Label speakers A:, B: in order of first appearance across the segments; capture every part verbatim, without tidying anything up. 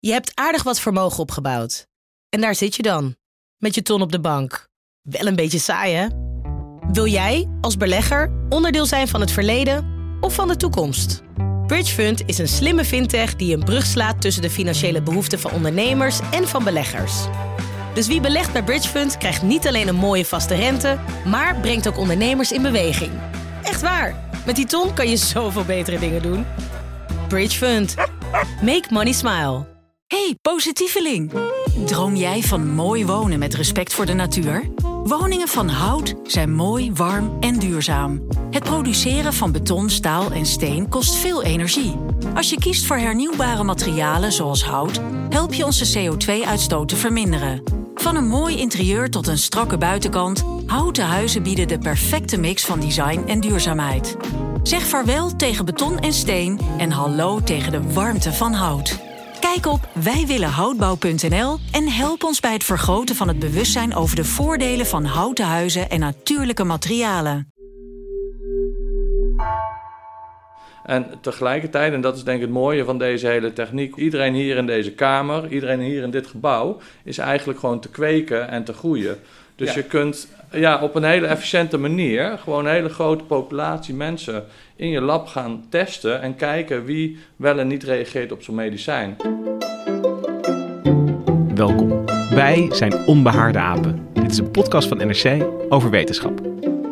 A: Je hebt aardig wat vermogen opgebouwd. En daar zit je dan, met je ton op de bank. Wel een beetje saai, hè? Wil jij, als belegger, onderdeel zijn van het verleden of van de toekomst? Bridgefund is een slimme fintech die een brug slaat tussen de financiële behoeften van ondernemers en van beleggers. Dus wie belegt bij Bridgefund krijgt niet alleen een mooie vaste rente, maar brengt ook ondernemers in beweging. Echt waar, met die ton kan je zoveel betere dingen doen. Bridgefund. Make money smile.
B: Hey, positieveling. Droom jij van mooi wonen met respect voor de natuur? Woningen van hout zijn mooi, warm en duurzaam. Het produceren van beton, staal en steen kost veel energie. Als je kiest voor hernieuwbare materialen zoals hout, help je onze C O twee uitstoot te verminderen. Van een mooi interieur tot een strakke buitenkant, houten huizen bieden de perfecte mix van design en duurzaamheid. Zeg vaarwel tegen beton en steen en hallo tegen de warmte van hout. Kijk op wij willen houtbouw punt n l en help ons bij het vergroten van het bewustzijn over de voordelen van houten huizen en natuurlijke materialen.
C: En tegelijkertijd, en dat is denk ik het mooie van deze hele techniek, iedereen hier in deze kamer, iedereen hier in dit gebouw, is eigenlijk gewoon te kweken en te groeien. Dus ja. je kunt ja, op een hele efficiënte manier gewoon een hele grote populatie mensen in je lab gaan testen en kijken wie wel en niet reageert op zo'n medicijn.
D: Welkom. Wij zijn Onbehaarde Apen. Dit is een podcast van N R C over wetenschap.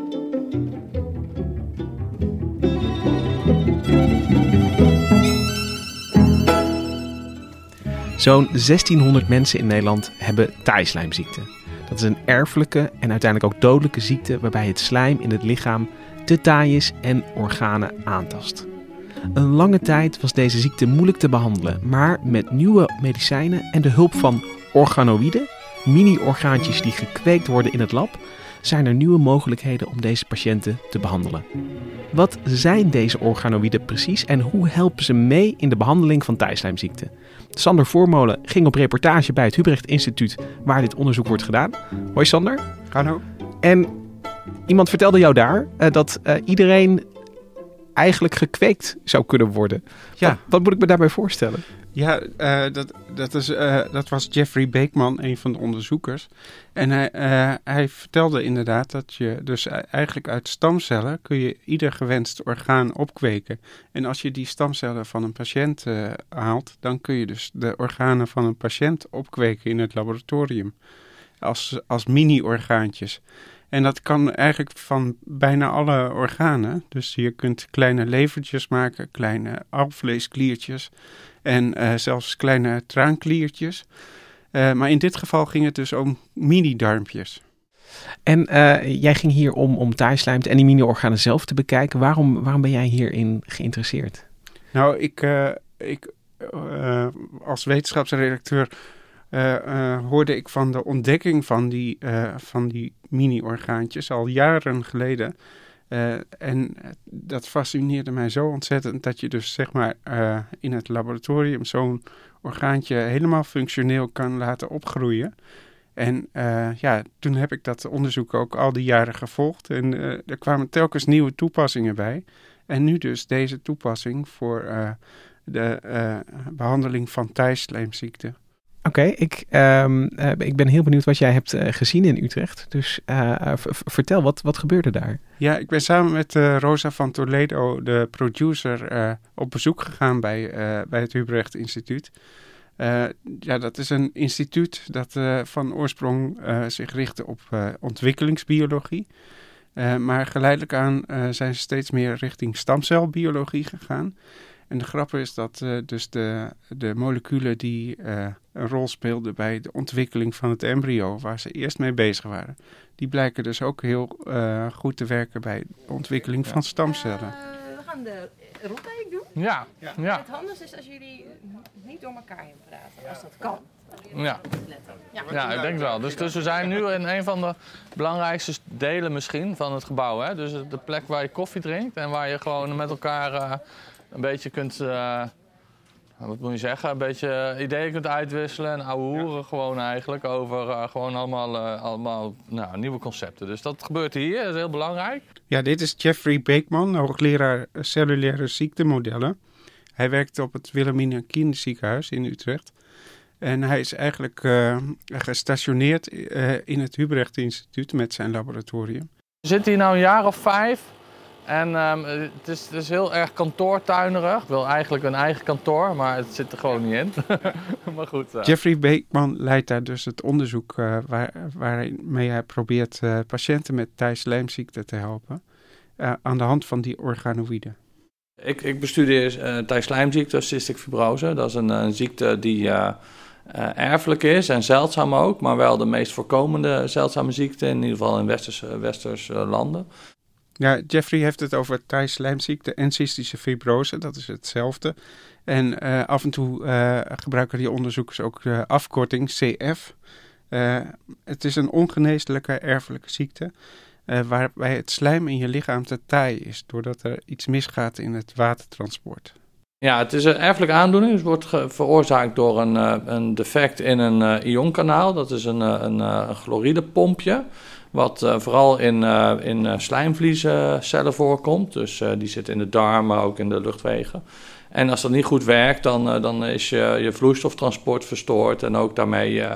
D: Zo'n zestienhonderd mensen in Nederland hebben taaislijmziekte. Dat is een erfelijke en uiteindelijk ook dodelijke ziekte waarbij het slijm in het lichaam te taai is en organen aantast. Een lange tijd was deze ziekte moeilijk te behandelen, maar met nieuwe medicijnen en de hulp van organoïden, mini-orgaantjes die gekweekt worden in het lab, zijn er nieuwe mogelijkheden om deze patiënten te behandelen. Wat zijn deze organoïden precies en hoe helpen ze mee in de behandeling van taaislijmziekte? Sander Voormolen ging op reportage bij het Hubrecht Instituut waar dit onderzoek wordt gedaan. Hoi Sander.
E: Hallo.
D: En iemand vertelde jou daar uh, dat uh, iedereen eigenlijk gekweekt zou kunnen worden.
E: Ja.
D: Wat, wat moet ik me daarbij voorstellen?
E: Ja, uh, dat, dat, is, uh, dat was Jeffrey Beekman, een van de onderzoekers. En hij, uh, hij vertelde inderdaad dat je dus eigenlijk uit stamcellen kun je ieder gewenst orgaan opkweken. En als je die stamcellen van een patiënt uh, haalt, dan kun je dus de organen van een patiënt opkweken in het laboratorium. Als, als mini-orgaantjes. En dat kan eigenlijk van bijna alle organen. Dus je kunt kleine levertjes maken, kleine alvleeskliertjes en uh, zelfs kleine traankliertjes. Uh, maar in dit geval ging het dus om mini-darmpjes.
D: En uh, jij ging hier om, om taaislijm en die mini-organen zelf te bekijken. Waarom, waarom ben jij hierin geïnteresseerd?
E: Nou, ik, uh, ik uh, als wetenschapsredacteur Uh, uh, hoorde ik van de ontdekking van die, uh, van die mini-orgaantjes al jaren geleden. Uh, en dat fascineerde mij zo ontzettend dat je dus zeg maar uh, in het laboratorium zo'n orgaantje helemaal functioneel kan laten opgroeien. En uh, ja, toen heb ik dat onderzoek ook al die jaren gevolgd en uh, er kwamen telkens nieuwe toepassingen bij. En nu dus deze toepassing voor uh, de uh, behandeling van taaislijmziekte.
D: Oké, okay, ik, um, uh, ik ben heel benieuwd wat jij hebt uh, gezien in Utrecht. Dus uh, v- v- vertel, wat, wat gebeurde daar?
E: Ja, ik ben samen met uh, Rosa van Toledo, de producer, uh, op bezoek gegaan bij, uh, bij het Hubrecht Instituut. Uh, ja, dat is een instituut dat uh, van oorsprong uh, zich richtte op uh, ontwikkelingsbiologie. Uh, maar geleidelijk aan uh, zijn ze steeds meer richting stamcelbiologie gegaan. En de grap is dat uh, dus de, de moleculen die uh, een rol speelden bij de ontwikkeling van het embryo, waar ze eerst mee bezig waren, die blijken dus ook heel uh, goed te werken bij de ontwikkeling van stamcellen. Uh,
F: we gaan de rondleiding doen.
C: Ja. ja. ja.
F: Het handigste is als jullie niet door elkaar heen praten, als dat kan.
C: Ja. Ja. ja, ik denk wel. Dus, dus we zijn nu in een van de belangrijkste delen misschien van het gebouw. Hè? Dus de plek waar je koffie drinkt en waar je gewoon met elkaar uh, een beetje kunt, uh, wat moet je zeggen, een beetje ideeën kunt uitwisselen en ouwehoeren ja. gewoon eigenlijk over uh, gewoon allemaal, uh, allemaal nou, nieuwe concepten. Dus dat gebeurt hier, dat is heel belangrijk.
E: Ja, dit is Jeffrey Beekman, hoogleraar cellulaire ziektemodellen. Hij werkt op het Wilhelmina Kinderziekenhuis in Utrecht. En hij is eigenlijk uh, gestationeerd uh, in het Hubrecht Instituut met zijn laboratorium.
C: We zitten hier nu een jaar of vijf en um, het, is, het is heel erg kantoortuinerig. Ik wil eigenlijk een eigen kantoor, maar het zit er gewoon niet in. Maar goed. Uh.
E: Jeffrey Beekman leidt daar dus het onderzoek uh, waar, waarmee hij probeert uh, patiënten met Thai-slijmziekte te helpen. Uh, aan de hand van die organoïden.
C: Ik, ik bestudeer uh, Thai-slijmziekte, cystic fibrose. Dat is een, een ziekte die uh, uh, erfelijk is en zeldzaam ook, maar wel de meest voorkomende zeldzame ziekte, in ieder geval in westerse, westerse uh, landen.
E: Ja, Jeffrey heeft het over Thai-slijmziekte en cystische fibrose, dat is hetzelfde. En uh, af en toe uh, gebruiken die onderzoekers ook de afkorting C F. Uh, het is een ongeneeslijke erfelijke ziekte, Uh, waarbij het slijm in je lichaam te taai is, doordat er iets misgaat in het watertransport.
C: Ja, het is een erfelijke aandoening. Het wordt ge- veroorzaakt door een, uh, een defect in een uh, ionkanaal. Dat is een, uh, een, uh, een chloridepompje, wat uh, vooral in, uh, in uh, slijmvliezencellen voorkomt. Dus uh, die zitten in de darm, maar ook in de luchtwegen. En als dat niet goed werkt, dan, uh, dan is je, je vloeistoftransport verstoord en ook daarmee Uh,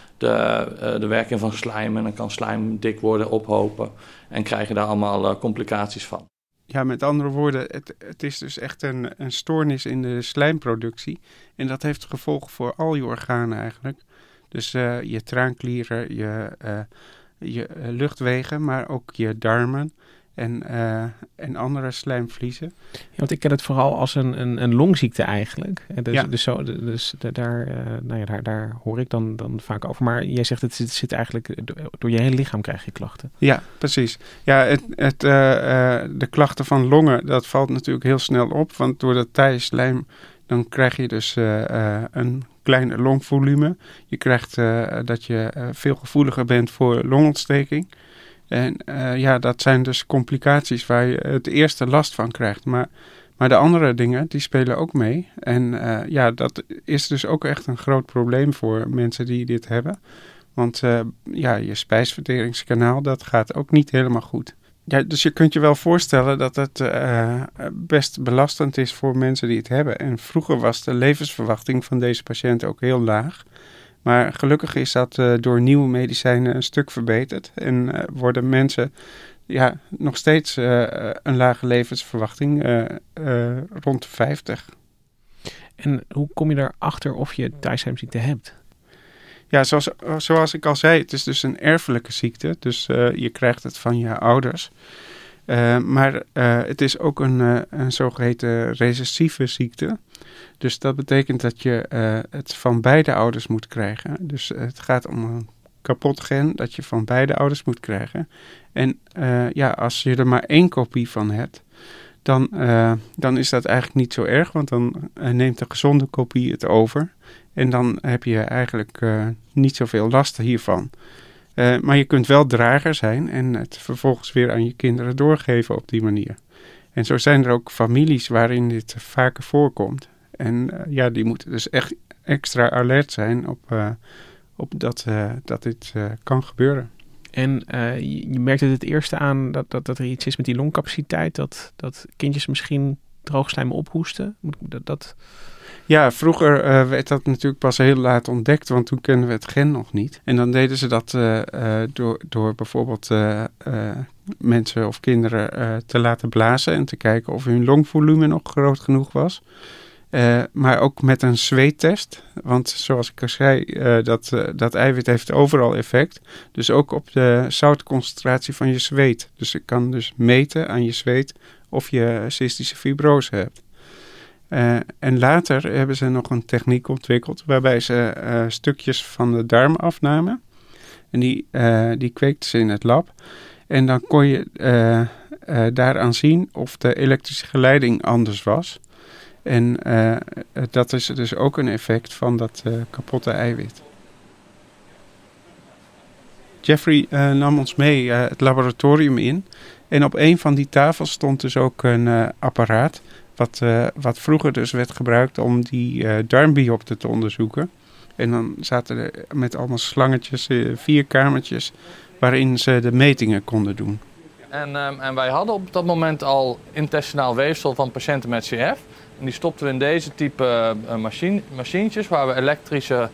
C: De, uh, de werking van slijm en dan kan slijm dik worden, ophopen en krijg je daar allemaal uh, complicaties van.
E: Ja, met andere woorden, het, het is dus echt een, een stoornis in de slijmproductie en dat heeft gevolgen voor al je organen eigenlijk. Dus uh, je traanklieren, je, uh, je uh, luchtwegen, maar ook je darmen en, uh, en andere slijmvliezen.
D: Ja, want ik ken het vooral als een, een, een longziekte eigenlijk. Dus,
E: ja.
D: dus, zo, dus daar, uh, nou ja, daar, daar hoor ik dan, dan vaak over. Maar jij zegt het zit, zit eigenlijk door je hele lichaam krijg je klachten.
E: Ja, precies. Ja, het, het, uh, uh, de klachten van longen, dat valt natuurlijk heel snel op. Want door dat Thai-slijm, dan krijg je dus uh, uh, een klein longvolume. Je krijgt uh, dat je uh, veel gevoeliger bent voor longontsteking. En uh, ja, dat zijn dus complicaties waar je het eerste last van krijgt. Maar, maar de andere dingen, die spelen ook mee. En uh, ja, dat is dus ook echt een groot probleem voor mensen die dit hebben. Want uh, ja, je spijsverteringskanaal, dat gaat ook niet helemaal goed. Ja, dus je kunt je wel voorstellen dat het uh, best belastend is voor mensen die het hebben. En vroeger was de levensverwachting van deze patiënten ook heel laag. Maar gelukkig is dat uh, door nieuwe medicijnen een stuk verbeterd. En uh, worden mensen ja, nog steeds uh, een lage levensverwachting, uh, uh, rond de vijftig.
D: En hoe kom je erachter of je Thai-slijmziekte hebt?
E: Ja, zoals, zoals ik al zei, het is dus een erfelijke ziekte. Dus uh, je krijgt het van je ouders. Uh, maar uh, het is ook een, uh, een zogeheten recessieve ziekte. Dus dat betekent dat je uh, het van beide ouders moet krijgen. Dus uh, het gaat om een kapot gen dat je van beide ouders moet krijgen. En uh, ja, als je er maar één kopie van hebt, dan, uh, dan is dat eigenlijk niet zo erg. Want dan uh, neemt de gezonde kopie het over. En dan heb je eigenlijk uh, niet zoveel last hiervan. Uh, maar je kunt wel drager zijn en het vervolgens weer aan je kinderen doorgeven op die manier. En zo zijn er ook families waarin dit vaker voorkomt. En uh, ja, die moeten dus echt extra alert zijn op, uh, op dat, uh, dat dit uh, kan gebeuren.
D: En uh, je, je merkt het het eerste aan dat, dat, dat er iets is met die longcapaciteit, dat, dat kindjes misschien droogslijm ophoesten. Dat, dat...
E: Ja, vroeger uh, werd dat natuurlijk pas heel laat ontdekt, want toen kenden we het gen nog niet. En dan deden ze dat uh, uh, door, door bijvoorbeeld uh, uh, mensen of kinderen uh, te laten blazen en te kijken of hun longvolume nog groot genoeg was. Uh, maar ook met een zweettest, want zoals ik al zei, uh, dat, uh, dat eiwit heeft overal effect. Dus ook op de zoutconcentratie van je zweet. Dus ik kan dus meten aan je zweet of je cystische fibrose hebt. Uh, en later hebben ze nog een techniek ontwikkeld waarbij ze uh, stukjes van de darm afnamen. En die, uh, die kweekten ze in het lab. En dan kon je uh, uh, daaraan zien of de elektrische geleiding anders was. En uh, dat is dus ook een effect van dat uh, kapotte eiwit. Jeffrey uh, nam ons mee uh, het laboratorium in. En op een van die tafels stond dus ook een uh, apparaat. Wat, uh, wat vroeger dus werd gebruikt om die uh, darmbiopten te onderzoeken. En dan zaten er met allemaal slangetjes, uh, vier kamertjes, waarin ze de metingen konden doen.
C: En, um, en wij hadden op dat moment al intestinaal weefsel van patiënten met C F. En die stopten we in deze type uh, machine, machientjes waar we elektrische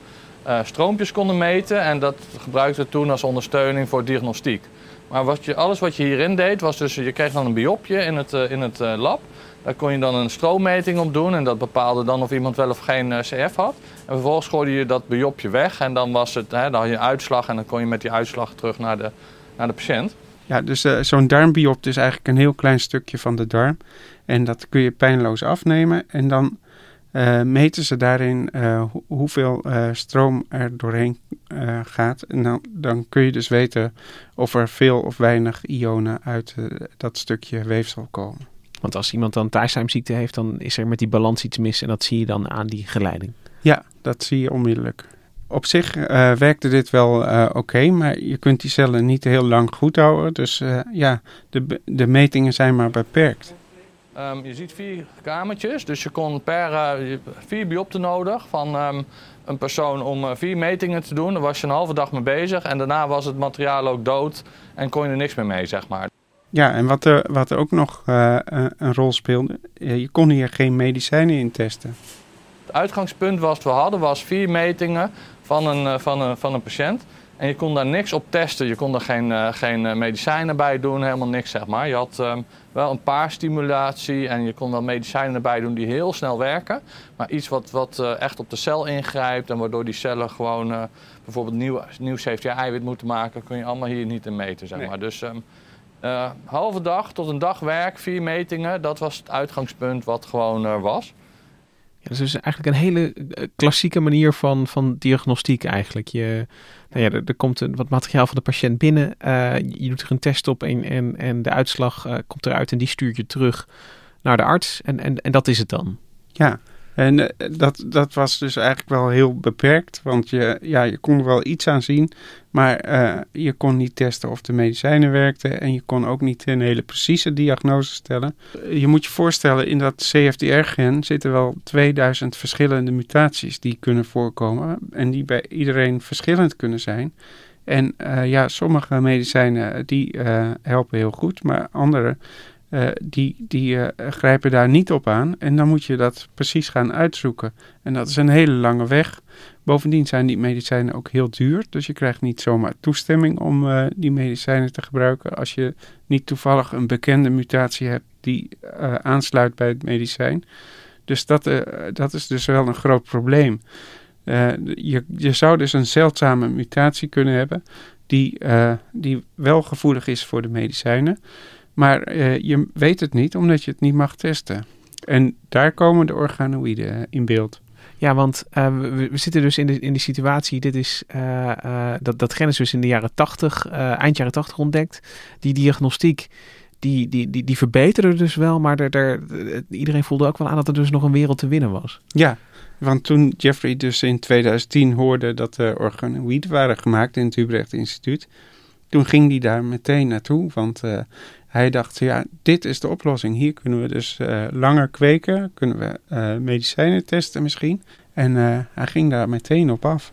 C: uh, stroompjes konden meten. En dat gebruikten we toen als ondersteuning voor diagnostiek. Maar wat je, alles wat je hierin deed, was dus, je kreeg dan een biopje in het, uh, in het uh, lab. Daar kon je dan een stroommeting op doen en dat bepaalde dan of iemand wel of geen uh, C F had. En vervolgens gooide je dat biopje weg en dan, was het, hè, dan had je een uitslag en dan kon je met die uitslag terug naar de, naar de patiënt.
E: Ja, dus uh, zo'n darmbiopt is eigenlijk een heel klein stukje van de darm. En dat kun je pijnloos afnemen en dan uh, meten ze daarin uh, ho- hoeveel uh, stroom er doorheen uh, gaat. En dan, dan kun je dus weten of er veel of weinig ionen uit uh, dat stukje weefsel komen.
D: Want als iemand dan thaislijmziekte heeft, dan is er met die balans iets mis en dat zie je dan aan die geleiding.
E: Ja, dat zie je onmiddellijk. Op zich uh, werkte dit wel uh, oké, okay, maar je kunt die cellen niet heel lang goed houden. Dus uh, ja, de, de metingen zijn maar beperkt.
C: Um, je ziet vier kamertjes, dus je kon per uh, vier biopten nodig van um, een persoon om uh, vier metingen te doen. Daar was je een halve dag mee bezig en daarna was het materiaal ook dood en kon je er niks meer mee, zeg maar.
E: Ja, en wat er, wat er ook nog uh, een rol speelde, je kon hier geen medicijnen in testen.
C: Het uitgangspunt wat we hadden was vier metingen van een, uh, van een, van een patiënt. En je kon daar niks op testen. Je kon er geen, uh, geen uh, medicijnen bij doen, helemaal niks, zeg maar. Je had um, wel een paar stimulatie en je kon wel medicijnen erbij doen die heel snel werken. Maar iets wat, wat uh, echt op de cel ingrijpt en waardoor die cellen gewoon uh, bijvoorbeeld nieuw, nieuw C F T R-eiwit moeten maken, kun je allemaal hier niet in meten, zeg maar. Nee. Dus um, uh, halve dag tot een dag werk, vier metingen, dat was het uitgangspunt wat gewoon er uh, was.
D: Ja, dat is dus eigenlijk een hele klassieke manier van, van diagnostiek eigenlijk. Je, nou ja, er, er komt een, wat materiaal van de patiënt binnen. Uh, je doet er een test op en, en, en de uitslag uh, komt eruit en die stuurt je terug naar de arts. En, en, en dat is het dan.
E: Ja, en uh, dat, dat was dus eigenlijk wel heel beperkt. Want je, ja, je kon er wel iets aan zien, maar uh, je kon niet testen of de medicijnen werkten. En je kon ook niet een hele precieze diagnose stellen. Je moet je voorstellen, in dat C F T R-gen zitten wel tweeduizend verschillende mutaties die kunnen voorkomen. En die bij iedereen verschillend kunnen zijn. En uh, ja, sommige medicijnen die uh, helpen heel goed, maar andere Uh, die, die uh, grijpen daar niet op aan. En dan moet je dat precies gaan uitzoeken. En dat is een hele lange weg. Bovendien zijn die medicijnen ook heel duur. Dus je krijgt niet zomaar toestemming om uh, die medicijnen te gebruiken als je niet toevallig een bekende mutatie hebt die uh, aansluit bij het medicijn. Dus dat, uh, dat is dus wel een groot probleem. Uh, je, je zou dus een zeldzame mutatie kunnen hebben die, uh, die wel gevoelig is voor de medicijnen. Maar uh, je weet het niet, omdat je het niet mag testen. En daar komen de organoïden in beeld.
D: Ja, want uh, we, we zitten dus in, de, in die situatie. Dit is, uh, uh, dat, dat gen is dus in de jaren tachtig, uh, eind jaren tachtig ontdekt. Die diagnostiek, die, die, die, die verbeterde dus wel. Maar er, er, iedereen voelde ook wel aan dat er dus nog een wereld te winnen was.
E: Ja, want toen Jeffrey dus in tweeduizend tien hoorde dat er organoïden waren gemaakt in het Utrecht Instituut, toen ging hij daar meteen naartoe, want uh, hij dacht, ja, dit is de oplossing. Hier kunnen we dus uh, langer kweken, kunnen we uh, medicijnen testen misschien. En uh, hij ging daar meteen op af.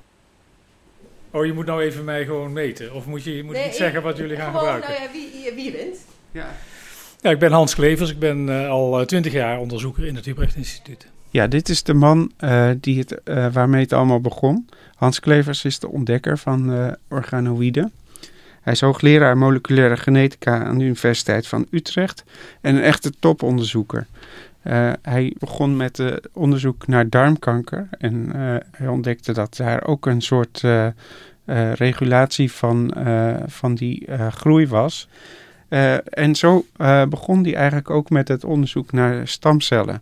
G: Oh, je moet nou even mij gewoon meten? Of moet je, je moet nee, niet zeggen wat jullie gaan
F: gewoon,
G: gebruiken?
F: Nou ja, wie, wie je bent.
E: Ja.
G: Ja, ik ben Hans Klevers. Ik ben uh, al twintig jaar onderzoeker in het Utrecht Instituut.
E: Ja, dit is de man uh, die het, uh, waarmee het allemaal begon. Hans Klevers is de ontdekker van uh, organoïden. Hij is hoogleraar moleculaire genetica aan de Universiteit van Utrecht en een echte toponderzoeker. Uh, hij begon met uh, onderzoek naar darmkanker en uh, hij ontdekte dat daar ook een soort uh, uh, regulatie van, uh, van die uh, groei was. Uh, en zo uh, begon hij eigenlijk ook met het onderzoek naar stamcellen.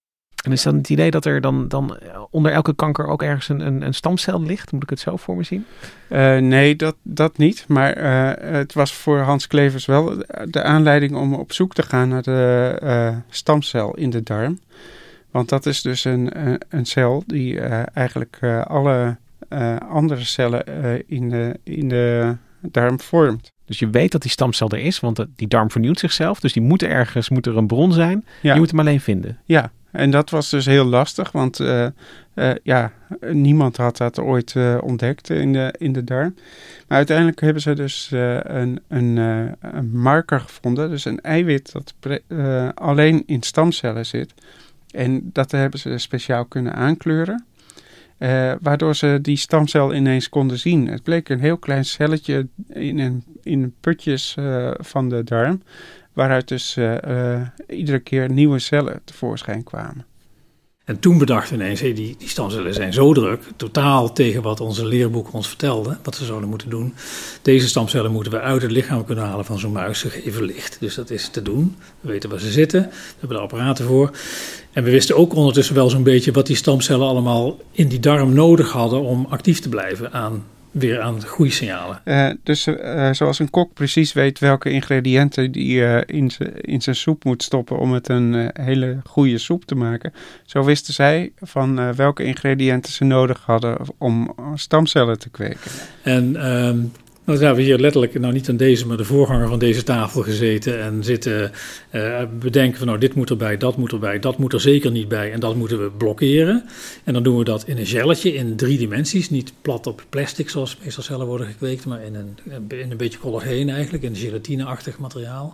D: En is dan het idee dat er dan, dan onder elke kanker ook ergens een, een, een stamcel ligt? Moet ik het zo voor me zien?
E: Uh, nee, dat, dat niet. Maar uh, het was voor Hans Klevers wel de aanleiding om op zoek te gaan naar de uh, stamcel in de darm. Want dat is dus een, een, een cel die uh, eigenlijk uh, alle uh, andere cellen uh, in, de, in de darm vormt.
D: Dus je weet dat die stamcel er is, want die darm vernieuwt zichzelf. Dus die moet er ergens, moet er een bron zijn. Ja. Je moet hem alleen vinden.
E: Ja. En dat was dus heel lastig, want uh, uh, ja, niemand had dat ooit uh, ontdekt in de, in de darm. Maar uiteindelijk hebben ze dus uh, een, een, uh, een marker gevonden, dus een eiwit dat pre- uh, alleen in stamcellen zit. En dat hebben ze speciaal kunnen aankleuren. Uh, waardoor ze die stamcel ineens konden zien. Het bleek een heel klein celletje in, een, in putjes uh, van de darm, waaruit dus uh, uh, iedere keer nieuwe cellen tevoorschijn kwamen.
G: En toen bedachten we ineens, hey, die, die stamcellen zijn zo druk, totaal tegen wat onze leerboeken ons vertelden, wat ze zouden moeten doen. Deze stamcellen moeten we uit het lichaam kunnen halen van zo'n muis, ze geven licht. Dus dat is te doen. We weten waar ze zitten, we hebben er apparaten voor. En we wisten ook ondertussen wel zo'n beetje wat die stamcellen allemaal in die darm nodig hadden om actief te blijven aan, weer aan groeisignalen.
E: Uh, dus uh, zoals een kok precies weet welke ingrediënten die uh, in, z- in zijn soep moet stoppen om het een uh, hele goede soep te maken. Zo wisten zij van uh, welke ingrediënten ze nodig hadden om stamcellen te kweken.
G: En um, nou zijn we hier letterlijk, nou niet aan deze, maar de voorganger van deze tafel gezeten en zitten uh, bedenken van nou dit moet erbij, dat moet erbij, dat moet er zeker niet bij en dat moeten we blokkeren. En dan doen we dat in een gelletje in drie dimensies, niet plat op plastic zoals meestal cellen worden gekweekt, maar in een, in een beetje collageen eigenlijk, in een gelatineachtig materiaal.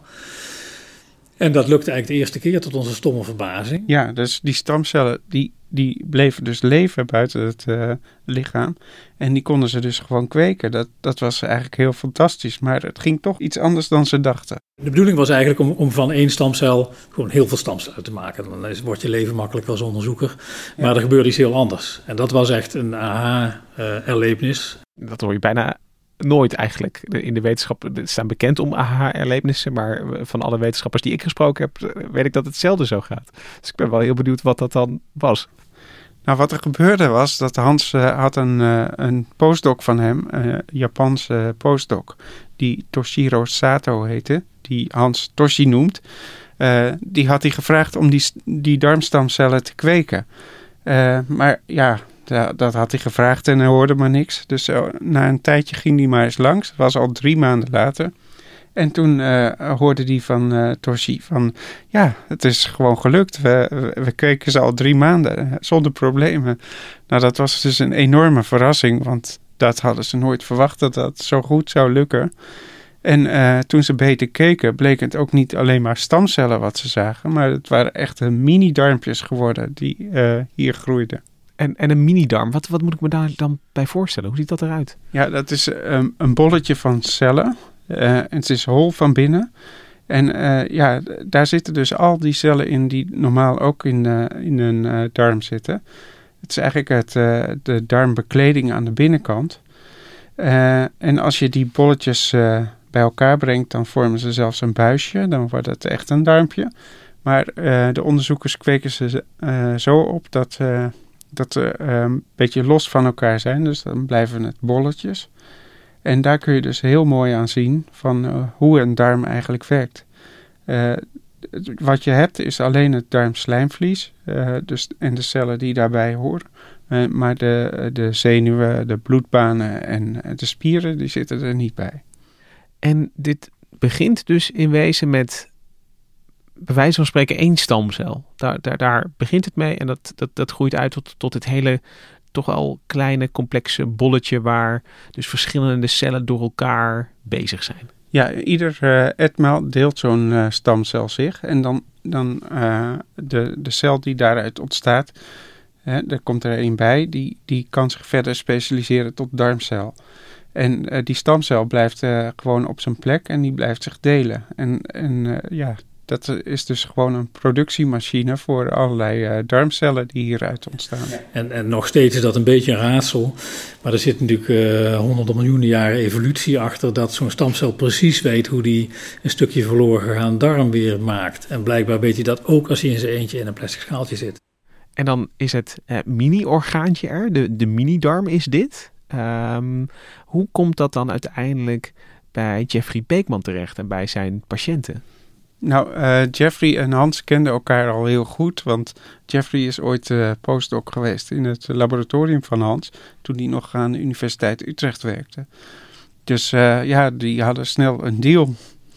G: En dat lukte eigenlijk de eerste keer tot onze stomme verbazing.
E: Ja, dus die stamcellen die, die bleven dus leven buiten het uh, lichaam. En die konden ze dus gewoon kweken. Dat, dat was eigenlijk heel fantastisch. Maar het ging toch iets anders dan ze dachten.
G: De bedoeling was eigenlijk om, om van één stamcel gewoon heel veel stamcellen te maken. Dan is, wordt je leven makkelijk als onderzoeker. Maar ja. Er gebeurde iets heel anders. En dat was echt een aha-erlevenis.
D: Uh, dat hoor je bijna nooit eigenlijk. In de wetenschap staan bekend om aha-erlebnissen, maar van alle wetenschappers die ik gesproken heb, weet ik dat het zelden zo gaat. Dus ik ben wel heel benieuwd wat dat dan was.
E: Nou, wat er gebeurde was dat Hans uh, had een, uh, een postdoc van hem, een uh, Japanse postdoc, die Toshiro Sato heette, die Hans Toshi noemt. Uh, die had hij gevraagd om die, die darmstamcellen te kweken. Uh, maar ja, Ja, dat had hij gevraagd en hij hoorde maar niks. Dus uh, na een tijdje ging hij maar eens langs. Het was al drie maanden later. En toen uh, hoorde hij van uh, Toshi van... Ja, het is gewoon gelukt. We, we, we kweken ze al drie maanden zonder problemen. Nou, dat was dus een enorme verrassing. Want dat hadden ze nooit verwacht dat dat zo goed zou lukken. En uh, toen ze beter keken, bleek het ook niet alleen maar stamcellen wat ze zagen. Maar het waren echte mini-darmpjes geworden die uh, hier groeiden.
D: En, en een mini-darm, wat, wat moet ik me daar dan bij voorstellen? Hoe ziet dat eruit?
E: Ja, dat is um, een bolletje van cellen. Uh, het is hol van binnen. En uh, ja, daar zitten dus al die cellen in die normaal ook in, uh, in een uh, darm zitten. Het is eigenlijk het, uh, de darmbekleding aan de binnenkant. Uh, en als je die bolletjes uh, bij elkaar brengt, dan vormen ze zelfs een buisje. Dan wordt het echt een darmpje. Maar uh, de onderzoekers kweken ze uh, zo op dat... Uh, dat ze uh, een beetje los van elkaar zijn. Dus dan blijven het bolletjes. En daar kun je dus heel mooi aan zien van uh, hoe een darm eigenlijk werkt. Uh, wat je hebt is alleen het darmslijmvlies. Uh, dus, en de cellen die daarbij horen. Uh, maar de, de zenuwen, de bloedbanen en de spieren, die zitten er niet bij.
D: En dit begint dus in wezen met... bij wijze van spreken één stamcel. Daar, daar, daar begint het mee en dat, dat, dat groeit uit tot, tot het hele toch al kleine complexe bolletje waar dus verschillende cellen door elkaar bezig zijn.
E: Ja, ieder uh, etmaal deelt zo'n uh, stamcel zich en dan, dan uh, de, de cel die daaruit ontstaat, hè, daar komt er een bij, die, die kan zich verder specialiseren tot darmcel. En uh, die stamcel blijft uh, gewoon op zijn plek en die blijft zich delen. En, en uh, ja... Dat is dus gewoon een productiemachine voor allerlei uh, darmcellen die hieruit ontstaan.
G: En, en nog steeds is dat een beetje een raadsel. Maar er zit natuurlijk uh, honderden miljoenen jaren evolutie achter... dat zo'n stamcel precies weet hoe die een stukje verloren gegaan darm weer maakt. En blijkbaar weet hij dat ook als hij in zijn eentje in een plastic schaaltje zit.
D: En dan is het uh, mini-orgaantje er, de, de mini-darm is dit. Um, hoe komt dat dan uiteindelijk bij Jeffrey Beekman terecht en bij zijn patiënten?
E: Nou, uh, Jeffrey en Hans kenden elkaar al heel goed, want Jeffrey is ooit uh, postdoc geweest in het laboratorium van Hans, toen hij nog aan de Universiteit Utrecht werkte. Dus uh, ja, die hadden snel een deal.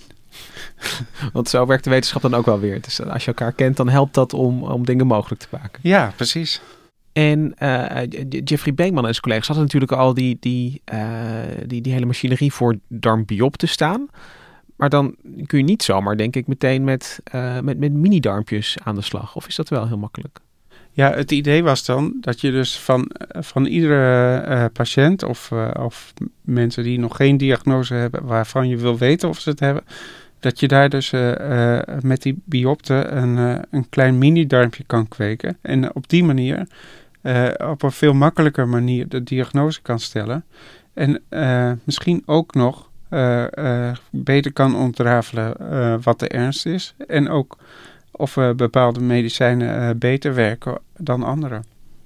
D: Want zo werkt de wetenschap dan ook wel weer. Dus als je elkaar kent, dan helpt dat om, om dingen mogelijk te maken.
E: Ja, precies.
D: En uh, Jeffrey Beekman en zijn collega's hadden natuurlijk al die, die, uh, die, die hele machinerie voor darmbiopten staan. Maar dan kun je niet zomaar, denk ik, meteen met, uh, met, met mini-darmpjes aan de slag. Of is dat wel heel makkelijk?
E: Ja, het idee was dan dat je dus van, van iedere uh, patiënt of, uh, of mensen die nog geen diagnose hebben, waarvan je wil weten of ze het hebben, dat je daar dus uh, uh, met die biopte een, uh, een klein mini-darmpje kan kweken. En op die manier, uh, op een veel makkelijker manier, de diagnose kan stellen. En uh, misschien ook nog uh, uh, beter kan ontrafelen uh, wat de ernst is. En ook of uh, bepaalde medicijnen uh, beter werken dan andere.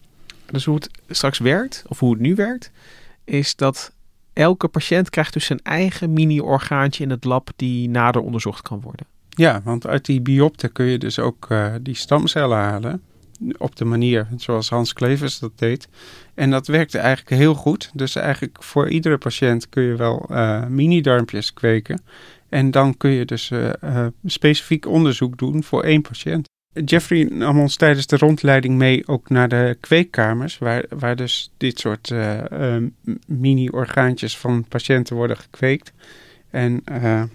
D: Dus hoe het straks werkt, of hoe het nu werkt, is dat elke patiënt krijgt dus zijn eigen mini-orgaantje in het lab die nader onderzocht kan worden.
E: Ja, want uit die biopte kun je dus ook uh, die stamcellen halen. Op de manier zoals Hans Klevers dat deed. En dat werkte eigenlijk heel goed. Dus eigenlijk voor iedere patiënt kun je wel uh, mini-darmpjes kweken. En dan kun je dus uh, uh, specifiek onderzoek doen voor één patiënt. Jeffrey nam ons tijdens de rondleiding mee ook naar de kweekkamers, waar, waar dus dit soort uh, uh, mini-orgaantjes van patiënten worden gekweekt. En uh,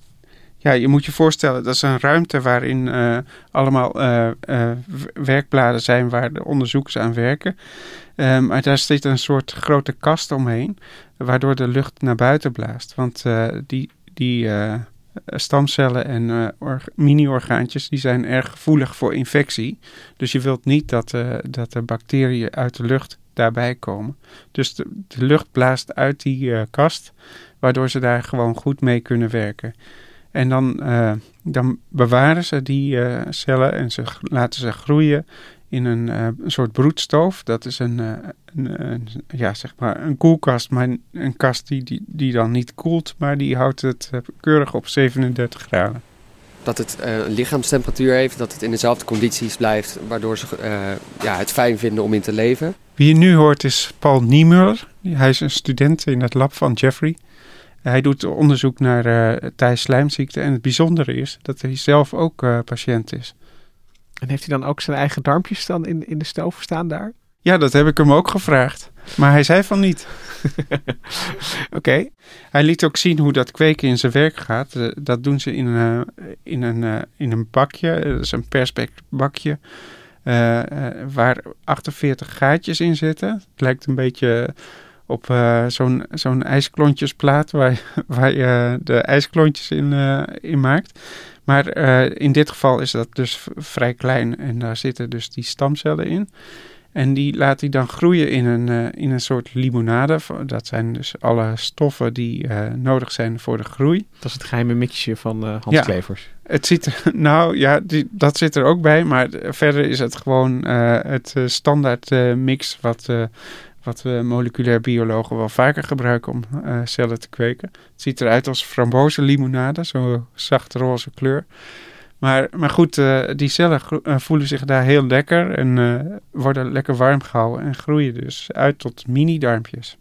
E: ja, je moet je voorstellen, dat is een ruimte waarin uh, allemaal uh, uh, werkbladen zijn waar de onderzoekers aan werken. Um, maar daar zit een soort grote kast omheen, waardoor de lucht naar buiten blaast. Want uh, die... die uh, stamcellen en uh, or- mini-orgaantjes, die zijn erg gevoelig voor infectie. Dus je wilt niet dat, uh, dat de bacteriën uit de lucht daarbij komen. Dus de, de lucht blaast uit die uh, kast, waardoor ze daar gewoon goed mee kunnen werken. En dan, uh, dan bewaren ze die uh, cellen en ze laten ze groeien in een, uh, een soort broedstoof. Dat is een, uh, een, een, ja, zeg maar een koelkast, maar een, een kast die, die, die dan niet koelt, maar die houdt het uh, keurig op zevenendertig graden.
H: Dat het uh, een lichaamstemperatuur heeft, dat het in dezelfde condities blijft, waardoor ze uh, ja, het fijn vinden om in te leven.
E: Wie je nu hoort is Paul Niemöller. Hij is een student in het lab van Jeffrey. Hij doet onderzoek naar uh, Tay-slijmziekte en het bijzondere is dat hij zelf ook uh, patiënt is.
D: En heeft hij dan ook zijn eigen darmpjes dan in, in de stoof staan daar?
E: Ja, dat heb ik hem ook gevraagd. Maar hij zei van niet.
D: Oké. Okay.
E: Hij liet ook zien hoe dat kweken in zijn werk gaat. Uh, dat doen ze in, uh, in, een, uh, in een bakje. Dat is een perspex bakje. Uh, uh, waar achtenveertig gaatjes in zitten. Het lijkt een beetje op uh, zo'n, zo'n ijsklontjesplaat waar, waar je de ijsklontjes in, uh, in maakt. Maar uh, in dit geval is dat dus v- vrij klein en daar zitten dus die stamcellen in. En die laat hij dan groeien in een, uh, in een soort limonade. Dat zijn dus alle stoffen die uh, nodig zijn voor de groei.
D: Dat is het geheime mixje van uh, Hans
E: ja,
D: Klevers.
E: Het zit er, nou ja, die, dat zit er ook bij. Maar verder is het gewoon uh, het uh, standaard uh, mix wat... Uh, wat we moleculair biologen wel vaker gebruiken om uh, cellen te kweken. Het ziet eruit als frambozenlimonade, zo'n zachte roze kleur. Maar, maar goed, uh, die cellen gro- uh, voelen zich daar heel lekker en uh, worden lekker warm gehouden en groeien dus uit tot mini-darmpjes.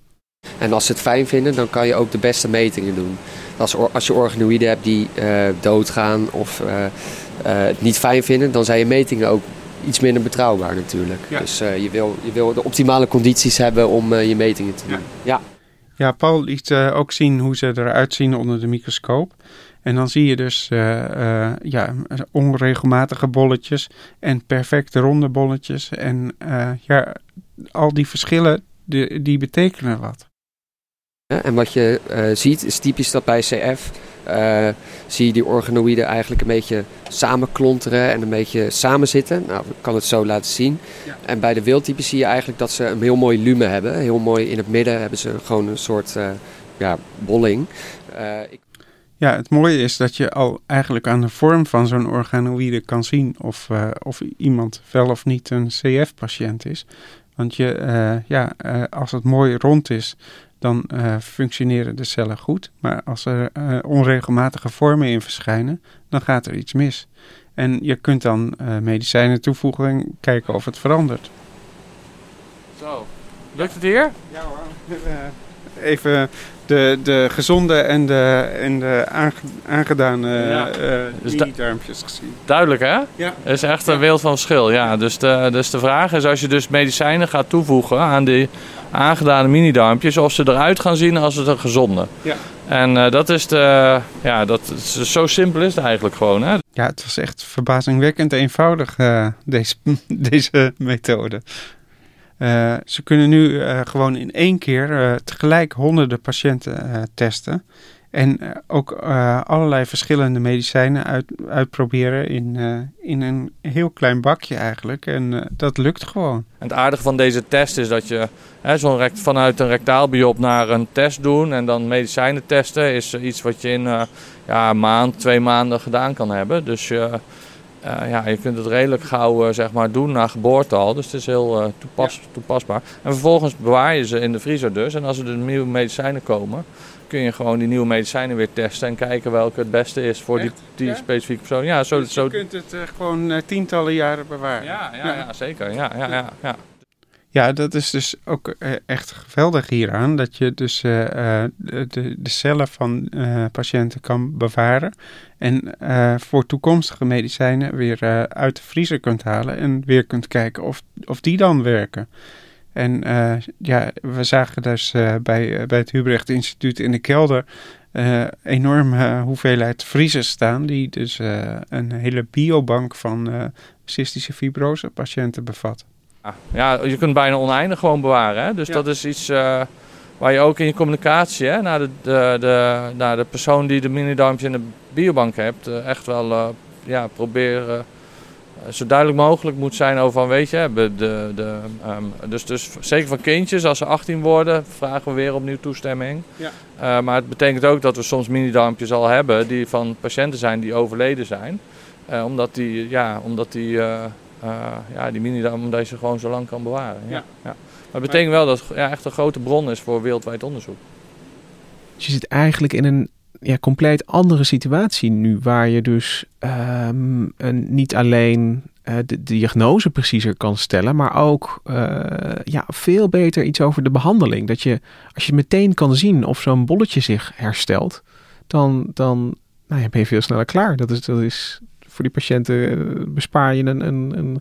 H: En als ze het fijn vinden, dan kan je ook de beste metingen doen. Als, or- als je organoïden hebt die uh, doodgaan of uh, uh, het niet fijn vinden, dan zijn je metingen ook iets minder betrouwbaar natuurlijk. Ja. Dus uh, je, wil, je wil de optimale condities hebben om uh, je metingen te doen. Ja,
E: ja. ja Paul liet uh, ook zien hoe ze eruit zien onder de microscoop. En dan zie je dus uh, uh, ja, onregelmatige bolletjes en perfecte ronde bolletjes. En uh, ja, al die verschillen, die, die betekenen wat.
H: Ja, en wat je uh, ziet is typisch dat bij C F... Uh, zie je die organoïden eigenlijk een beetje samenklonteren en een beetje samenzitten. Nou, ik kan het zo laten zien. Ja. En bij de wildtypen zie je eigenlijk dat ze een heel mooi lumen hebben. Heel mooi in het midden hebben ze gewoon een soort uh, ja, bolling. Uh, ik...
E: Ja, het mooie is dat je al eigenlijk aan de vorm van zo'n organoïde kan zien of, uh, of iemand wel of niet een C F-patiënt is. Want je, uh, ja, uh, als het mooi rond is, dan uh, functioneren de cellen goed. Maar als er uh, onregelmatige vormen in verschijnen, dan gaat er iets mis. En je kunt dan uh, medicijnen toevoegen en kijken of het verandert.
C: Zo, lukt het hier?
E: Ja hoor. Even de, de gezonde en de, en de aange, aangedane ja. uh, dus mini-darmpjes gezien.
C: Duidelijk hè?
E: Ja.
C: Het is echt een wereld van verschil. Ja, dus, de, dus de vraag is als je dus medicijnen gaat toevoegen aan die aangedane mini-darmpjes, of ze eruit gaan zien als het een gezonde.
E: Ja.
C: En uh, dat is de, ja, dat is, zo simpel is het eigenlijk gewoon hè.
E: Ja, het was echt verbazingwekkend eenvoudig, uh, deze, deze methode. Uh, ze kunnen nu uh, gewoon in één keer uh, tegelijk honderden patiënten uh, testen. En uh, ook uh, allerlei verschillende medicijnen uit, uitproberen in, uh, in een heel klein bakje eigenlijk. En uh, dat lukt gewoon.
C: En het aardige van deze test is dat je hè, zo'n rect, vanuit een rectaal biop naar een test doen en dan medicijnen testen is iets wat je in uh, ja, een maand, twee maanden gedaan kan hebben. Dus uh, uh, ja, je kunt het redelijk gauw uh, zeg maar, doen na geboorte al. Dus het is heel uh, toepas, ja. toepasbaar. En vervolgens bewaar je ze in de vriezer dus. En als er dus nieuwe medicijnen komen, kun je gewoon die nieuwe medicijnen weer testen en kijken welke het beste is voor die, die ja? specifieke persoon. Ja, zo,
E: dus
C: zo...
E: je kunt het uh, gewoon uh, tientallen jaren bewaren.
C: Ja, ja, ja. ja zeker. Ja, ja, ja, ja.
E: ja, dat is dus ook uh, echt geweldig hieraan. Dat je dus uh, uh, de, de cellen van uh, patiënten kan bewaren. En uh, voor toekomstige medicijnen weer uh, uit de vriezer kunt halen. En weer kunt kijken of, of die dan werken. En uh, ja, we zagen dus uh, bij, uh, bij het Hubrecht Instituut in de kelder uh, enorme hoeveelheid vriezers staan. Die dus uh, een hele biobank van uh, cystische fibrose patiënten bevat.
C: Ja, je kunt bijna oneindig gewoon bewaren. Hè? Dus ja. dat is iets uh, waar je ook in je communicatie hè, naar, de, de, de, naar de persoon die de minidarmpje in de biobank hebt, uh, echt wel uh, ja, proberen... Uh, zo duidelijk mogelijk moet zijn over van, weet je, de, de, um, dus, dus zeker van kindjes, als ze achttien worden, vragen we weer opnieuw toestemming. Ja. Uh, maar het betekent ook dat we soms minidarmpjes al hebben die van patiënten zijn die overleden zijn. Uh, omdat die, ja, omdat die, uh, uh, ja, die minidarm, omdat je ze gewoon zo lang kan bewaren. Ja. Ja. Ja. Maar het betekent wel dat het ja, echt een grote bron is voor wereldwijd onderzoek.
D: Dus je zit eigenlijk in een ja, compleet andere situatie nu, waar je dus um, een, niet alleen uh, de diagnose preciezer kan stellen, maar ook uh, ja, veel beter iets over de behandeling. Dat je, als je meteen kan zien of zo'n bolletje zich herstelt, dan, dan nou ja, ben je veel sneller klaar. Dat is, dat is voor die patiënten uh, bespaar je een, een, een,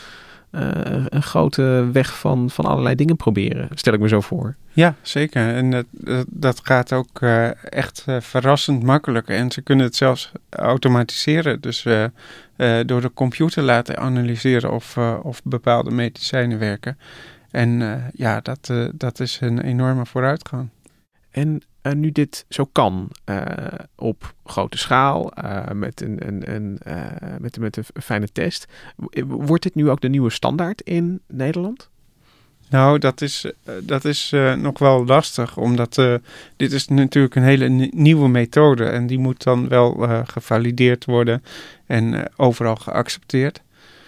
D: uh, een grote weg van, van allerlei dingen proberen, stel ik me zo voor.
E: Ja, zeker. En dat, dat gaat ook uh, echt uh, verrassend makkelijk. En ze kunnen het zelfs automatiseren. Dus uh, uh, door de computer laten analyseren of, uh, of bepaalde medicijnen werken. En uh, ja, dat, uh, dat is een enorme vooruitgang.
D: En uh, nu dit zo kan uh, op grote schaal, uh, met, een, een, een, uh, met, met een fijne test, wordt dit nu ook de nieuwe standaard in Nederland?
E: Nou, dat is, uh, dat is uh, nog wel lastig, omdat uh, dit is natuurlijk een hele n- nieuwe methode en die moet dan wel uh, gevalideerd worden en uh, overal geaccepteerd.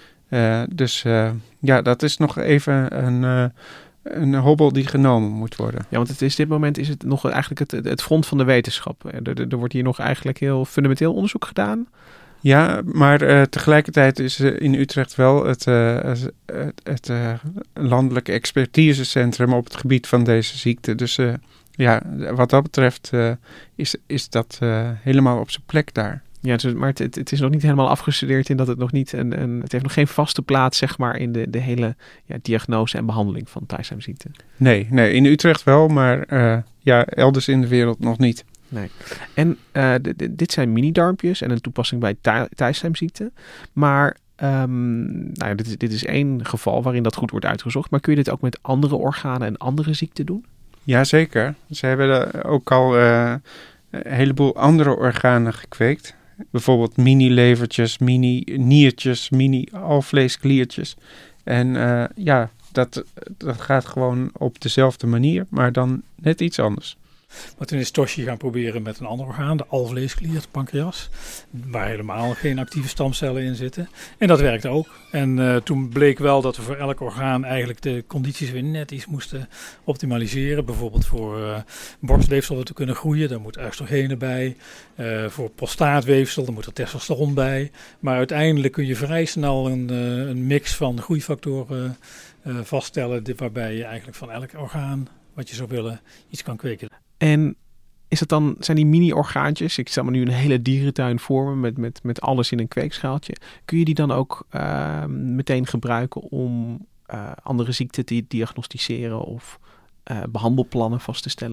E: Uh, dus uh, ja, dat is nog even een, uh, een hobbel die genomen moet worden.
D: Ja, want het is dit moment is het nog eigenlijk het, het front van de wetenschap. Er, er, er wordt hier nog eigenlijk heel fundamenteel onderzoek gedaan.
E: Ja, maar uh, tegelijkertijd is uh, in Utrecht wel het, uh, het, het uh, landelijke expertisecentrum op het gebied van deze ziekte. Dus uh, ja, wat dat betreft uh, is, is dat uh, helemaal op zijn plek daar.
D: Ja, dus, maar het, het is nog niet helemaal afgestudeerd in dat het nog niet een, een het heeft nog geen vaste plaats, zeg maar, in de, de hele ja, diagnose en behandeling van Tay-Slijmziekte.
E: Nee, nee, in Utrecht wel, maar uh, ja, elders in de wereld nog niet.
D: Nee. En uh, d- d- dit zijn minidarmpjes en een toepassing bij Tay-Slijmziekte. Maar um, nou ja, dit, is, dit is één geval waarin dat goed wordt uitgezocht. Maar kun je dit ook met andere organen en andere ziekten doen?
E: Jazeker. Ze hebben ook al uh, een heleboel andere organen gekweekt. Bijvoorbeeld mini-levertjes, mini-niertjes, mini-alvleeskliertjes. En uh, ja, dat, dat gaat gewoon op dezelfde manier, maar dan net iets anders.
G: Maar toen is Toshi gaan proberen met een ander orgaan, de alvleesklier, het pancreas, waar helemaal geen actieve stamcellen in zitten. En dat werkte ook. En uh, toen bleek wel dat we voor elk orgaan eigenlijk de condities weer net iets moesten optimaliseren. Bijvoorbeeld voor uh, borstweefsel te kunnen groeien, daar moet oestrogenen bij. Uh, voor prostaatweefsel, daar moet er testosteron bij. Maar uiteindelijk kun je vrij snel een, uh, een mix van groeifactoren uh, vaststellen, dit, waarbij je eigenlijk van elk orgaan wat je zou willen iets kan kweken.
D: En is het dan, zijn die mini-orgaantjes, ik stel me nu een hele dierentuin voor me met, met, met alles in een kweekschaaltje. Kun je die dan ook uh, meteen gebruiken om uh, andere ziekten te diagnosticeren of uh, behandelplannen vast te stellen?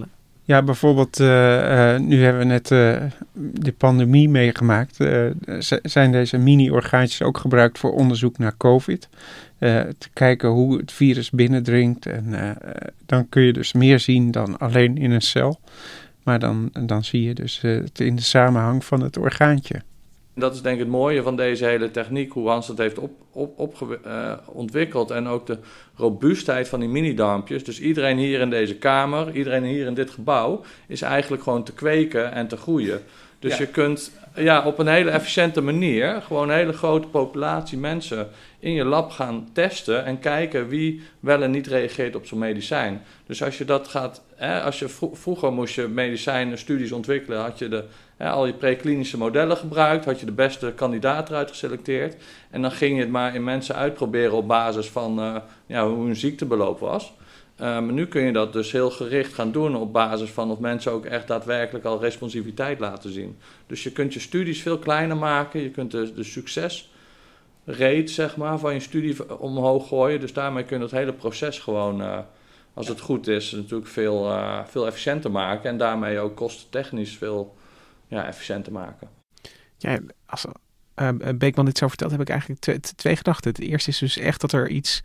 E: Ja, bijvoorbeeld, uh, uh, nu hebben we net uh, de pandemie meegemaakt. Uh, z- zijn deze mini-orgaantjes ook gebruikt voor onderzoek naar COVID? Uh, te kijken hoe het virus binnendringt. En uh, dan kun je dus meer zien dan alleen in een cel. Maar dan, dan zie je dus uh, het in de samenhang van het orgaantje.
C: Dat is denk ik het mooie van deze hele techniek, hoe Hans dat heeft op, op, op, uh, ontwikkeld. En ook de robuustheid van die mini-darmpjes. Dus iedereen hier in deze kamer, iedereen hier in dit gebouw, is eigenlijk gewoon te kweken en te groeien. Dus ja. je kunt ja, op een hele efficiënte manier gewoon een hele grote populatie mensen in je lab gaan testen en kijken wie wel en niet reageert op zo'n medicijn. Dus als je dat gaat, hè, als je vro- vroeger moest je medicijnen, studies ontwikkelen, had je de Ja, al je preklinische modellen gebruikt, had je de beste kandidaat eruit geselecteerd. En dan ging je het maar in mensen uitproberen op basis van uh, ja, hoe hun ziektebeloop was. Uh, maar nu kun je dat dus heel gericht gaan doen op basis van of mensen ook echt daadwerkelijk al responsiviteit laten zien. Dus je kunt je studies veel kleiner maken, je kunt de, de succesrate zeg maar, van je studie omhoog gooien. Dus daarmee kun je het hele proces gewoon, uh, als het goed is, natuurlijk veel, uh, veel efficiënter maken. En daarmee ook kostentechnisch veel ja, efficiënter maken.
D: Ja, als uh, Beekman dit zo vertelt, heb ik eigenlijk twee, twee gedachten. Het eerste is dus echt dat er iets,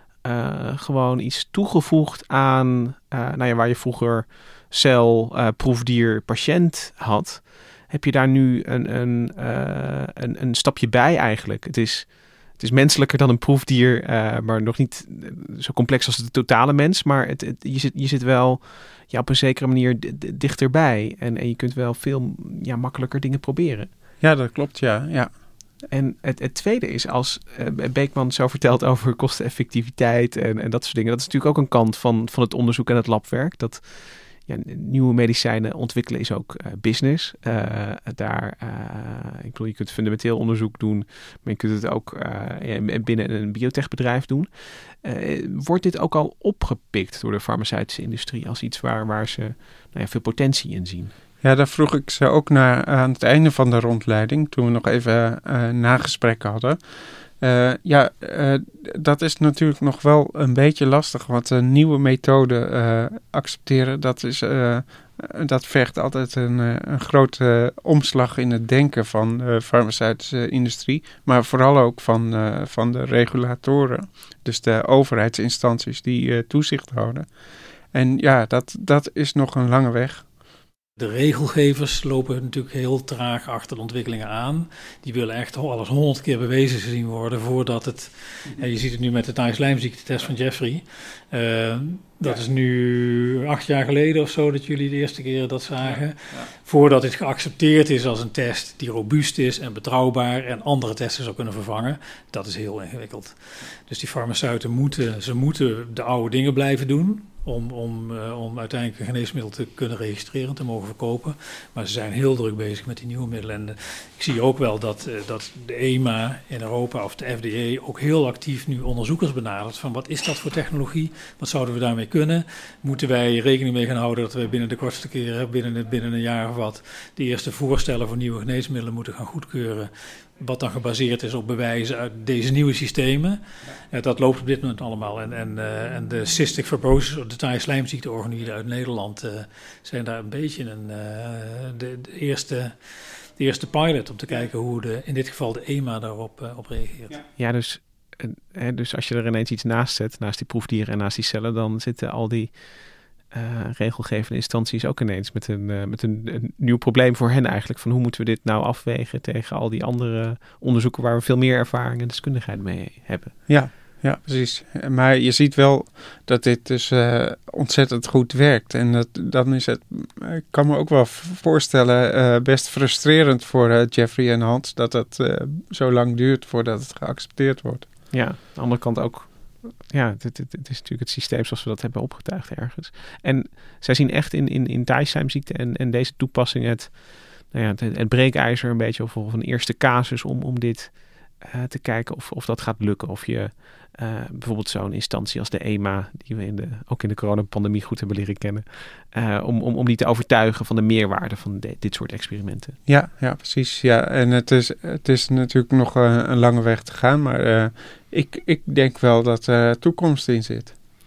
D: uh, gewoon iets toegevoegd aan, uh, nou ja, waar je vroeger cel, uh, proefdier, patiënt had, heb je daar nu een, een, uh, een, een stapje bij eigenlijk. Het is, het is menselijker dan een proefdier, uh, maar nog niet zo complex als de totale mens, maar het, het, je, zit, je zit wel ja, op een zekere manier d- d- dichterbij. En, en je kunt wel veel ja, makkelijker dingen proberen.
E: Ja, dat klopt, ja. ja.
D: En het, het tweede is, als uh, Beekman zo vertelt over kosteneffectiviteit en, en dat soort dingen. Dat is natuurlijk ook een kant van, van het onderzoek en het labwerk. Dat ja, nieuwe medicijnen ontwikkelen is ook uh, business. Uh, daar, uh, ik bedoel, je kunt fundamenteel onderzoek doen, maar je kunt het ook uh, binnen een biotechbedrijf doen. Uh, wordt dit ook al opgepikt door de farmaceutische industrie als iets waar, waar ze nou ja, veel potentie in zien?
E: Ja, daar vroeg ik ze ook naar aan het einde van de rondleiding, toen we nog even uh, nagesprekken hadden. Uh, ja, uh, dat is natuurlijk nog wel een beetje lastig, want een nieuwe methode uh, accepteren, dat, is, uh, dat vergt altijd een, uh, een grote omslag in het denken van de farmaceutische industrie, maar vooral ook van, uh, van de regulatoren, dus de overheidsinstanties die uh, toezicht houden. En ja, dat, dat is nog een lange weg.
G: De regelgevers lopen natuurlijk heel traag achter de ontwikkelingen aan. Die willen echt alles honderd keer bewezen gezien worden voordat het... Ja, je ziet het nu met de taaislijmziektetest van Jeffrey. Uh, dat ja. is nu acht jaar geleden of zo dat jullie de eerste keer dat zagen. Ja. Ja. Voordat het geaccepteerd is als een test die robuust is en betrouwbaar en andere testen zou kunnen vervangen. Dat is heel ingewikkeld. Dus die farmaceuten moeten, ze moeten de oude dingen blijven doen. Om, om, uh, om uiteindelijk een geneesmiddel te kunnen registreren, te mogen verkopen. Maar ze zijn heel druk bezig met die nieuwe middelen. En uh, ik zie ook wel dat, uh, dat de E M A in Europa of de F D A ook heel actief nu onderzoekers benadert. Van wat is dat voor technologie? Wat zouden we daarmee kunnen? Moeten wij rekening mee gaan houden dat we binnen de kortste keren, binnen, binnen een jaar of wat, de eerste voorstellen voor nieuwe geneesmiddelen moeten gaan goedkeuren? Wat dan gebaseerd is op bewijzen uit deze nieuwe systemen. Ja, dat loopt op dit moment allemaal. En, en, uh, en de cystic fibrosis, of de taaislijmziekteorganoïden uit Nederland, uh, zijn daar een beetje een, uh, de, de, eerste, de eerste pilot om te kijken hoe de, in dit geval de E M A daarop uh, op reageert. Ja,
D: ja dus, uh, dus als je er ineens iets naast zet, naast die proefdieren en naast die cellen, dan zitten al die Uh, regelgevende instanties ook ineens met, een, uh, met een, een nieuw probleem voor hen eigenlijk. Van hoe moeten we dit nou afwegen tegen al die andere onderzoeken waar we veel meer ervaring en deskundigheid mee hebben.
E: Ja, ja, precies. Maar je ziet wel dat dit dus uh, ontzettend goed werkt. En dat, dan is het, ik kan me ook wel voorstellen, uh, best frustrerend voor uh, Jeffrey en Hans dat het uh, zo lang duurt voordat het geaccepteerd wordt.
D: Ja, aan de andere kant ook. Ja, het, het, het is natuurlijk het systeem zoals we dat hebben opgetuigd ergens. En zij zien echt in, in, in taaislijmziekte en, en deze toepassing het, nou ja, het, het breekijzer een beetje of, of een eerste casus om, om dit uh, te kijken of, of dat gaat lukken. Of je uh, bijvoorbeeld zo'n instantie als de E M A, die we in de, ook in de coronapandemie goed hebben leren kennen, uh, om, om, om die te overtuigen van de meerwaarde van de, dit soort experimenten.
E: Ja, ja, precies. Ja. En het is, het is natuurlijk nog uh, een lange weg te gaan, maar uh, ik, ik denk wel dat er uh, toekomst in zit.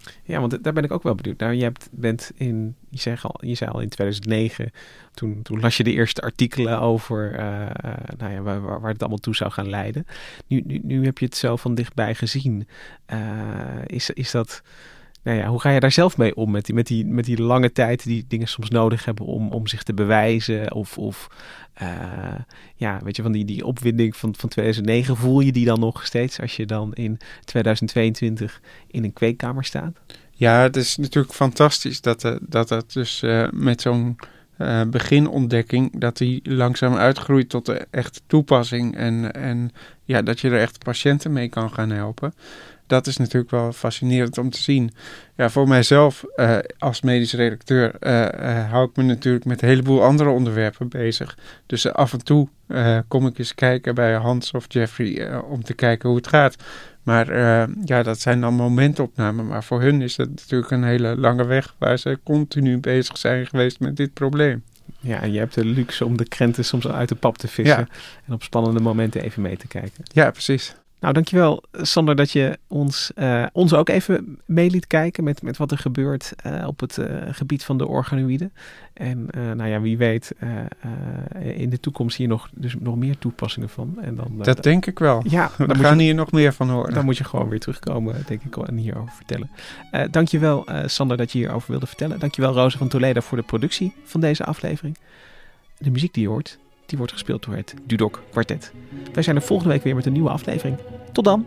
D: Ja, want daar ben ik ook wel benieuwd. Nou, je hebt, bent in, je zei al, je zei al in tweeduizend negen, toen, toen las je de eerste artikelen over uh, uh, nou ja, waar, waar het allemaal toe zou gaan leiden. Nu, nu, nu heb je het zo van dichtbij gezien. Uh, is, is dat, nou ja, hoe ga je daar zelf mee om met die, met die, met die lange tijd die dingen soms nodig hebben om, om zich te bewijzen? Of, of uh, ja, weet je, van die, die opwinding van, van tweeduizend negen, voel je die dan nog steeds als je dan in tweeduizend tweeëntwintig in een kweekkamer staat?
E: Ja, het is natuurlijk fantastisch dat uh, dat, dat dus uh, met zo'n uh, beginontdekking, dat die langzaam uitgroeit tot de echte toepassing en, en ja, dat je er echt patiënten mee kan gaan helpen. Dat is natuurlijk wel fascinerend om te zien. Ja, voor mijzelf uh, als medisch redacteur uh, uh, hou ik me natuurlijk met een heleboel andere onderwerpen bezig. Dus uh, af en toe uh, kom ik eens kijken bij Hans of Jeffrey uh, om te kijken hoe het gaat. Maar uh, ja, dat zijn dan momentopnamen. Maar voor hun is het natuurlijk een hele lange weg waar ze continu bezig zijn geweest met dit probleem.
D: Ja, en je hebt de luxe om de krenten soms uit de pap te vissen.
E: Ja.
D: En op spannende momenten even mee te kijken.
E: Ja, precies.
D: Nou, dankjewel Sander dat je ons, uh, ons ook even mee liet kijken met, met wat er gebeurt uh, op het uh, gebied van de organoïden. En uh, nou ja, wie weet uh, uh, in de toekomst hier nog, dus nog meer toepassingen van. En dan, uh,
E: dat denk ik wel.
D: Ja,
E: we
D: dan
E: gaan
D: je,
E: hier nog meer van horen.
D: Dan moet je gewoon weer terugkomen, denk ik, en hierover vertellen. Uh, dankjewel uh, Sander dat je hierover wilde vertellen. Dankjewel Rosa van Toledo voor de productie van deze aflevering. De muziek die je hoort, die wordt gespeeld door het Dudok Quartet. Wij zijn er volgende week weer met een nieuwe aflevering. Tot dan.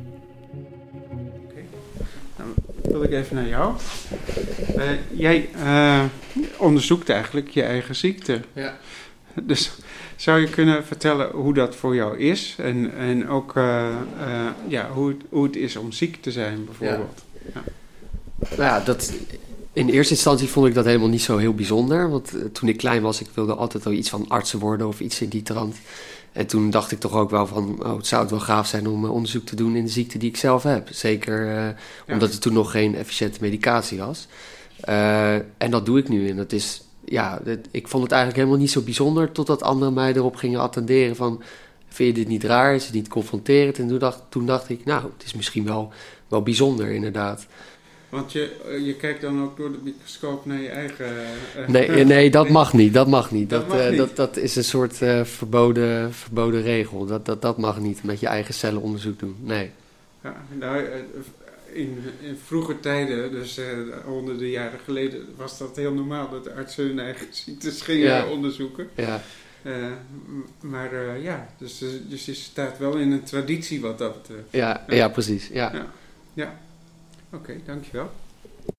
E: Okay. Nou, wil ik even naar jou. Uh, jij uh, onderzoekt eigenlijk je eigen ziekte.
H: Ja.
E: Dus zou je kunnen vertellen hoe dat voor jou is? En, en ook uh, uh, ja, hoe, het, hoe het is om ziek te zijn bijvoorbeeld. Ja. Ja.
H: Nou ja, dat... In eerste instantie vond ik dat helemaal niet zo heel bijzonder. Want uh, toen ik klein was, ik wilde altijd wel iets van artsen worden of iets in die trant. En toen dacht ik toch ook wel van, oh, het zou het wel gaaf zijn om uh, onderzoek te doen in de ziekte die ik zelf heb. Zeker uh, ja. omdat er toen nog geen efficiënte medicatie was. Uh, en dat doe ik nu. En dat is, ja, dat, ik vond het eigenlijk helemaal niet zo bijzonder totdat andere mij erop gingen attenderen van, vind je dit niet raar? Is het niet confronterend? En toen dacht, toen dacht ik, nou, het is misschien wel, wel bijzonder inderdaad.
E: Want je, je kijkt dan ook door de microscoop naar je eigen... Uh,
H: nee, nee, dat mag niet. Dat mag niet. Dat,
E: dat, mag
H: uh,
E: niet.
H: dat, dat is een soort uh, verboden, verboden regel. Dat, dat, dat mag niet met je eigen cellen onderzoek doen. Nee.
E: Ja, nou, in, in vroege tijden, dus uh, honderden jaren geleden, was dat heel normaal dat de artsen hun eigen ziektes gingen
H: ja.
E: onderzoeken.
H: Ja.
E: Uh, maar uh, ja, dus, dus je staat wel in een traditie wat dat betreft.
H: Ja, ja. ja precies. Ja.
E: Ja, ja. Oké, okay, dankjewel.